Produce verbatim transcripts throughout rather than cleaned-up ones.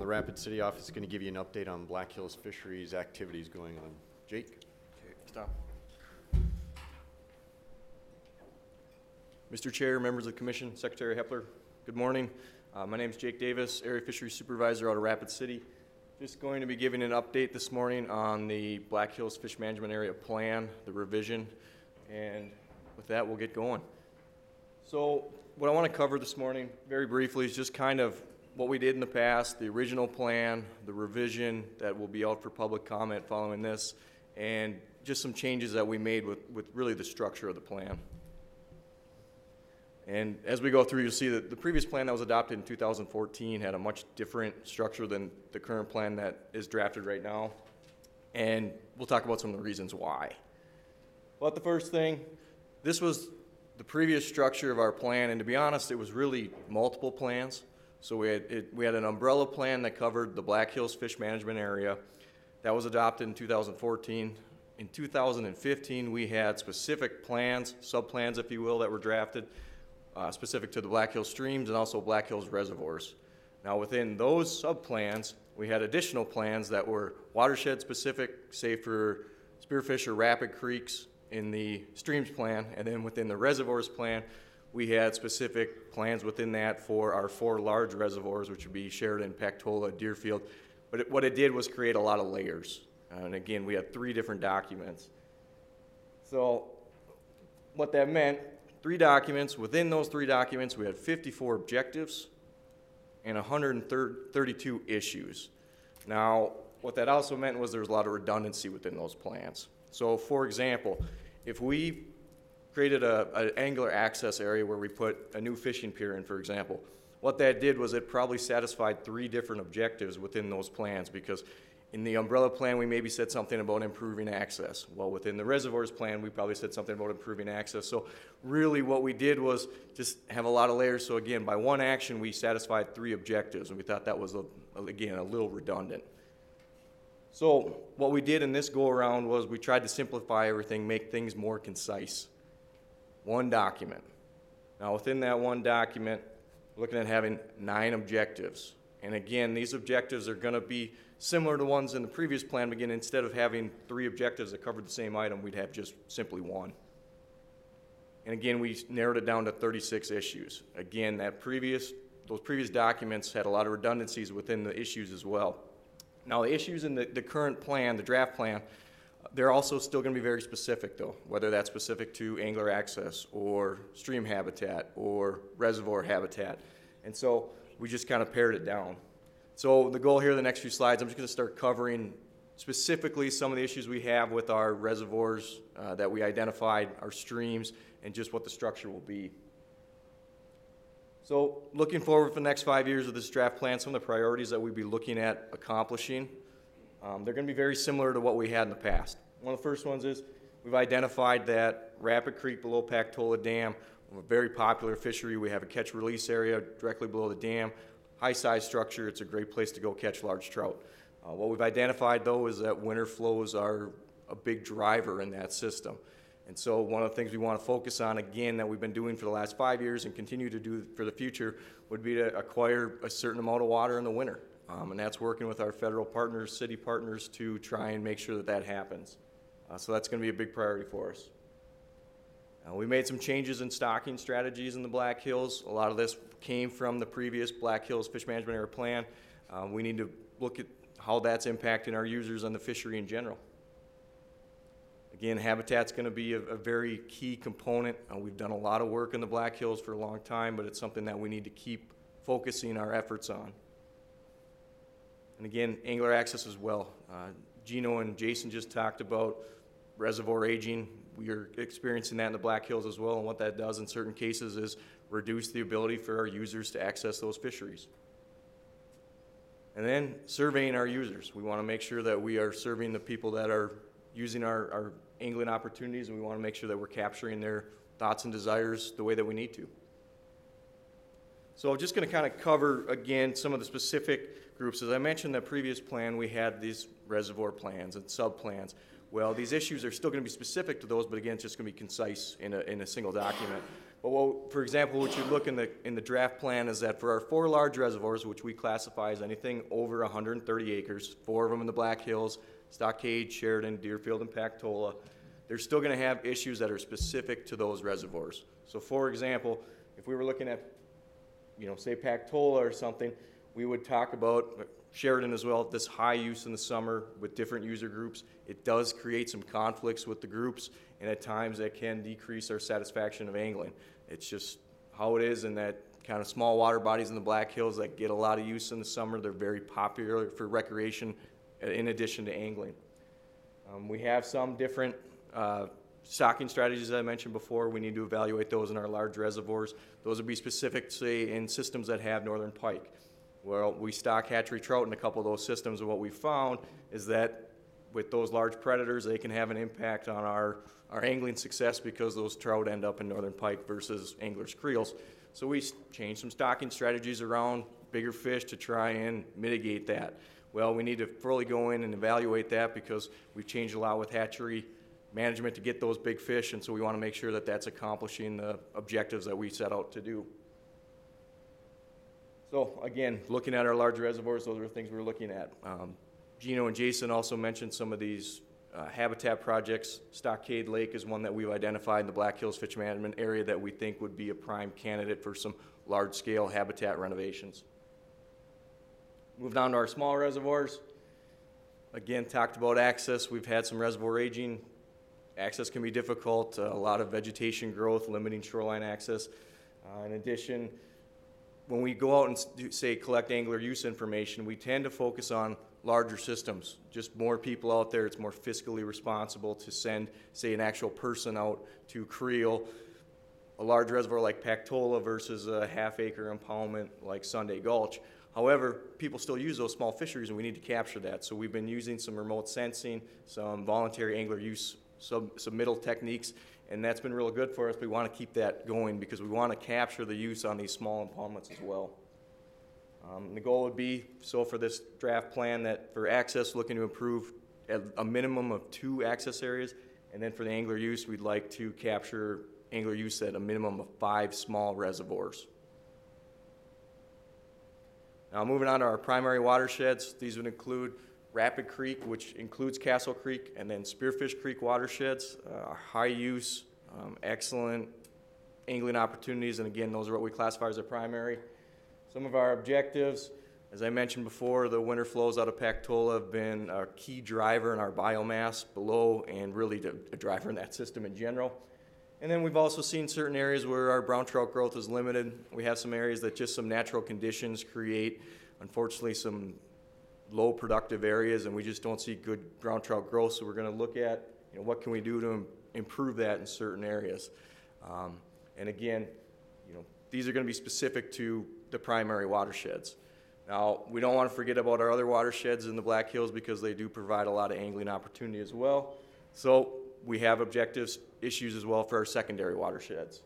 the Rapid City office is going to give you an update on Black Hills Fisheries activities going on. Jake? Okay, stop. Mister Chair, members of the Commission, Secretary Hepler, good morning. Uh, my name is Jake Davis, Area Fisheries Supervisor out of Rapid City. Just going to be giving an update this morning on the Black Hills Fish Management Area Plan, the revision, and with that we'll get going. So what I want to cover this morning very briefly is just kind of what we did in the past, the original plan, the revision that will be out for public comment following this, and just some changes that we made with, with really the structure of the plan. And as we go through, you'll see that the previous plan that was adopted in two thousand fourteen had a much different structure than the current plan that is drafted right now. And we'll talk about some of the reasons why. But the first thing, this was the previous structure of our plan, and to be honest, it was really multiple plans. So we had, it, we had an umbrella plan that covered the Black Hills Fish Management Area. That was adopted in two thousand fourteen. In two thousand fifteen, we had specific plans, sub-plans if you will, that were drafted, uh, specific to the Black Hills streams and also Black Hills reservoirs. Now within those sub-plans, we had additional plans that were watershed-specific, say for spearfish or rapid creeks in the streams plan, and then within the reservoirs plan, we had specific plans within that for our four large reservoirs, which would be Sheridan, Pactola, Deerfield. But it, what it did was create a lot of layers. Uh, and again, we had three different documents. So what that meant, three documents. Within those three documents, we had fifty-four objectives and one hundred thirty-two issues. Now, what that also meant was there was a lot of redundancy within those plans. So for example, if we created a, an angler access area where we put a new fishing pier in, for example. What that did was it probably satisfied three different objectives within those plans, because in the umbrella plan we maybe said something about improving access. Well, within the reservoirs plan we probably said something about improving access. So really what we did was just have a lot of layers. So again, by one action we satisfied three objectives, and we thought that was, a, again, a little redundant. So what we did in this go-around was we tried to simplify everything, make things more concise. One document. Now within that one document, we're looking at having nine objectives. And again, these objectives are going to be similar to ones in the previous plan, but again, instead of having three objectives that covered the same item, we'd have just simply one. And again, we narrowed it down to thirty-six issues. Again, that previous, those previous documents had a lot of redundancies within the issues as well. Now the issues in the, the current plan, the draft plan, they're also still going to be very specific though, whether that's specific to angler access or stream habitat or reservoir habitat. And so we just kind of pared it down. So the goal here in the next few slides, I'm just going to start covering specifically some of the issues we have with our reservoirs uh, that we identified, our streams, and just what the structure will be. So looking forward for the next five years of this draft plan, some of the priorities that we'll be looking at accomplishing, Um, they're going to be very similar to what we had in the past. One of the first ones is we've identified that Rapid Creek below Pactola Dam, a very popular fishery. We have a catch-release area directly below the dam, high-size structure. It's a great place to go catch large trout. Uh, what we've identified, though, is that winter flows are a big driver in that system. And so one of the things we want to focus on, again, that we've been doing for the last five years and continue to do for the future, would be to acquire a certain amount of water in the winter. Um, and that's working with our federal partners, city partners, to try and make sure that that happens. Uh, so that's going to be a big priority for us. Uh, we made some changes in stocking strategies in the Black Hills. A lot of this came from the previous Black Hills Fish Management Area Plan. Um, we need to look at how that's impacting our users and the fishery in general. Again, habitat's going to be a, a very key component. Uh, we've done a lot of work in the Black Hills for a long time, but it's something that we need to keep focusing our efforts on. And again, angler access as well. Uh, Gino and Jason just talked about reservoir aging. We are experiencing that in the Black Hills as well, and what that does in certain cases is reduce the ability for our users to access those fisheries. And then surveying our users. We want to make sure that we are serving the people that are using our, our angling opportunities, and we want to make sure that we're capturing their thoughts and desires the way that we need to. So I'm just going to kind of cover, again, some of the specific groups. As I mentioned in the previous plan, we had these reservoir plans and sub-plans. Well, these issues are still going to be specific to those, but again, it's just going to be concise in a, in a single document. But what, for example, what you look in the, in the draft plan is that for our four large reservoirs, which we classify as anything over one hundred thirty acres, four of them in the Black Hills, Stockade, Sheridan, Deerfield, and Pactola, they're still going to have issues that are specific to those reservoirs. So for example, if we were looking at, you know, say Pactola or something, we would talk about Sheridan as well, this high use in the summer with different user groups. It does create some conflicts with the groups, and at times that can decrease our satisfaction of angling. It's just how it is in that kind of small water bodies in the Black Hills that get a lot of use in the summer. They're very popular for recreation in addition to angling. Um, we have some different uh, stocking strategies that I mentioned before. We need to evaluate those in our large reservoirs. Those would be specific, say, in systems that have northern pike. Well, we stock hatchery trout in a couple of those systems, and what we found is that with those large predators, they can have an impact on our, our angling success because those trout end up in northern pike versus anglers' creels. So we changed some stocking strategies around bigger fish to try and mitigate that. Well, we need to fully go in and evaluate that because we've changed a lot with hatchery management to get those big fish, and so we want to make sure that that's accomplishing the objectives that we set out to do. So again, looking at our large reservoirs, those are the things we're looking at. Um, Gino and Jason also mentioned some of these uh, habitat projects. Stockade Lake is one that we've identified in the Black Hills Fish Management area that we think would be a prime candidate for some large-scale habitat renovations. Moved on to our small reservoirs. Again, talked about access. We've had some reservoir aging. Access can be difficult, uh, a lot of vegetation growth, limiting shoreline access. Uh, in addition, when we go out and do, say collect angler use information, we tend to focus on larger systems. Just more people out there, it's more fiscally responsible to send, say, an actual person out to creel a large reservoir like Pactola versus a half acre impoundment like Sunday Gulch. However, people still use those small fisheries and we need to capture that. So we've been using some remote sensing, some voluntary angler use sub submittal techniques, and that's been real good for us. We want to keep that going because we want to capture the use on these small impoundments as well. Um, the goal would be, so for this draft plan, that for access, looking to improve at a minimum of two access areas, and then for the angler use, we'd like to capture angler use at a minimum of five small reservoirs. Now moving on to our primary watersheds, these would include Rapid Creek, which includes Castle Creek, and then Spearfish Creek watersheds, uh, high use, um, excellent angling opportunities, and again, those are what we classify as a primary. Some of our objectives, as I mentioned before, the winter flows out of Pactola have been a key driver in our biomass below and really a driver in that system in general. And then we've also seen certain areas where our brown trout growth is limited. We have some areas that just some natural conditions create, unfortunately, some low productive areas, and we just don't see good brown trout growth. So we're going to look at, you know, what can we do to im improve that in certain areas. Um, and again, you know, these are going to be specific to the primary watersheds. Now, we don't want to forget about our other watersheds in the Black Hills because they do provide a lot of angling opportunity as well. So we have objectives, issues as well for our secondary watersheds.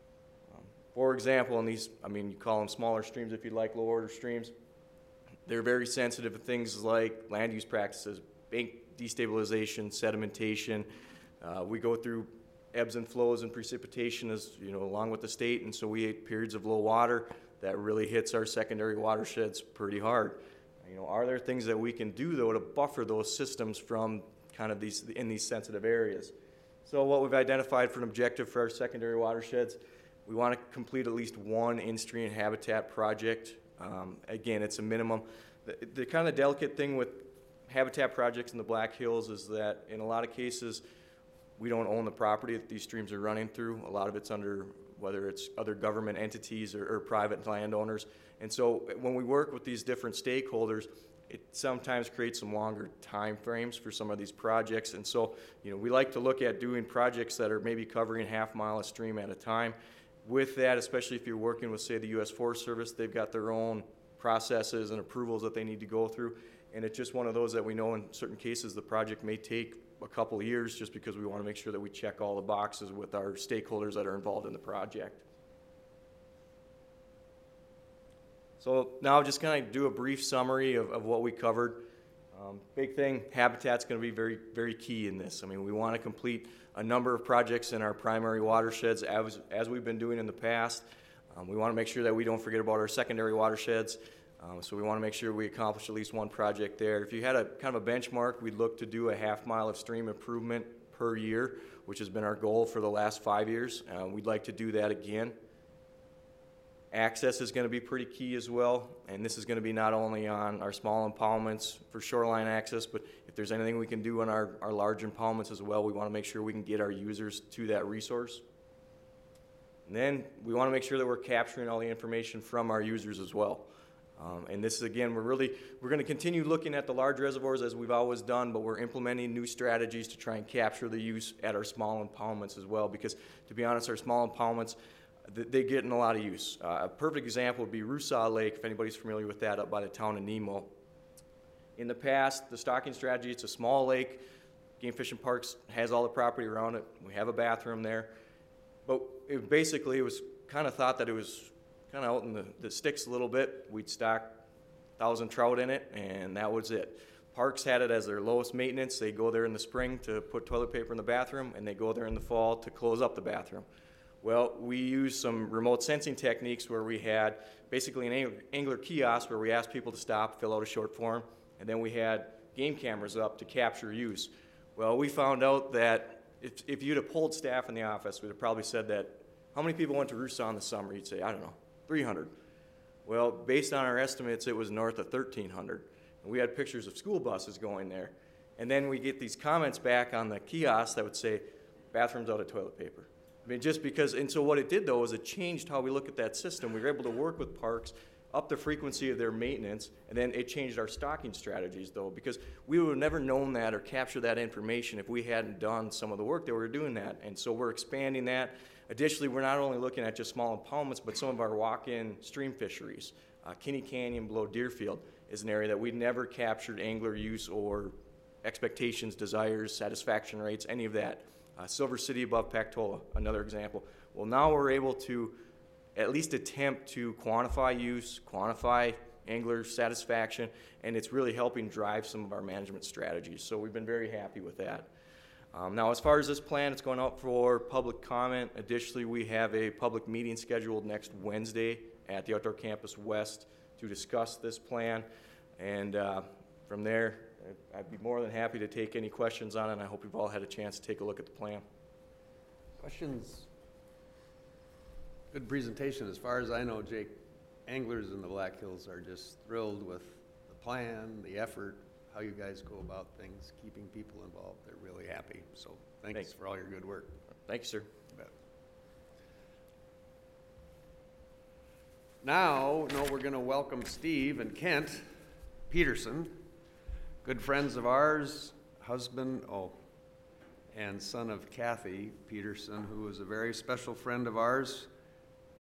Um, for example, in these, I mean, you call them smaller streams if you like, low order streams, they're very sensitive to things like land use practices, bank destabilization, sedimentation. Uh, we go through ebbs and flows and precipitation as, you know, along with the state, and so we hit periods of low water that really hits our secondary watersheds pretty hard. You know, are there things that we can do though to buffer those systems from kind of these, in these sensitive areas? So what we've identified for an objective for our secondary watersheds, we want to complete at least one in-stream habitat project. Um, again, it's a minimum. The, the kind of delicate thing with habitat projects in the Black Hills is that in a lot of cases, we don't own the property that these streams are running through. A lot of it's under, whether it's other government entities or, or private landowners. And so when we work with these different stakeholders, it sometimes creates some longer time frames for some of these projects. And so, you know, we like to look at doing projects that are maybe covering half mile a stream at a time. With that, especially if you're working with, say, the U S Forest Service, they've got their own processes and approvals that they need to go through. And it's just one of those that we know in certain cases the project may take a couple of years just because we want to make sure that we check all the boxes with our stakeholders that are involved in the project. So now I'll just kind of do a brief summary of, of what we covered. Um, big thing, habitat's going to be very, very key in this. I mean, we want to complete a number of projects in our primary watersheds as, as we've been doing in the past. Um, we want to make sure that we don't forget about our secondary watersheds. Um, so we want to make sure we accomplish at least one project there. If you had a kind of a benchmark, we'd look to do a half mile of stream improvement per year, which has been our goal for the last five years. Uh, we'd like to do that again. Access is going to be pretty key as well, and this is going to be not only on our small impoundments for shoreline access, but if there's anything we can do on our, our large impoundments as well, we want to make sure we can get our users to that resource. And then we want to make sure that we're capturing all the information from our users as well. Um, and this is, again, we're really, we're going to continue looking at the large reservoirs as we've always done, but we're implementing new strategies to try and capture the use at our small impoundments as well, because to be honest, our small impoundments, they get in a lot of use. Uh, a perfect example would be Rusaw Lake, if anybody's familiar with that, up by the town of Nemo. In the past, the stocking strategy, it's a small lake. Game Fish and Parks has all the property around it. We have a bathroom there. But it basically, it was kind of thought that it was kind of out in the, the sticks a little bit. We'd stock a thousand trout in it, and that was it. Parks had it as their lowest maintenance. They go there in the spring to put toilet paper in the bathroom, and they go there in the fall to close up the bathroom. Well, we used some remote sensing techniques where we had basically an angler kiosk where we asked people to stop, fill out a short form, and then we had game cameras up to capture use. Well, we found out that if, if you'd have polled staff in the office, we'd have probably said that, how many people went to Rusaw in the summer? You'd say, I don't know, three hundred. Well, based on our estimates, it was north of thirteen hundred. And we had pictures of school buses going there. And then we get these comments back on the kiosk that would say, bathrooms out of toilet paper. I mean, just because, and so what it did, though, is it changed how we look at that system. We were able to work with parks, up the frequency of their maintenance, and then it changed our stocking strategies, though, because we would have never known that or captured that information if we hadn't done some of the work that we were doing that. And so we're expanding that. Additionally, we're not only looking at just small impoundments, but some of our walk-in stream fisheries. Uh, Kinney Canyon below Deerfield is an area that we never captured angler use or expectations, desires, satisfaction rates, any of that. Uh, Silver City above Pactola, another example. Well, now we're able to at least attempt to quantify use, quantify angler satisfaction, and it's really helping drive some of our management strategies. So we've been very happy with that. Um, now, as far as this plan, it's going out for public comment. Additionally, we have a public meeting scheduled next Wednesday at the Outdoor Campus West to discuss this plan. And uh, from there, I'd be more than happy to take any questions on it, and I hope you've all had a chance to take a look at the plan. Questions? Good presentation. As far as I know, Jake, anglers in the Black Hills are just thrilled with the plan, the effort, how you guys go about things, keeping people involved. They're really happy. So thanks, Thanks. for all your good work. Thank you, sir. You bet. Now, no, we're going to welcome Steve and Kent Peterson, good friends of ours, husband, oh, and son of Kathy Peterson, who is a very special friend of ours.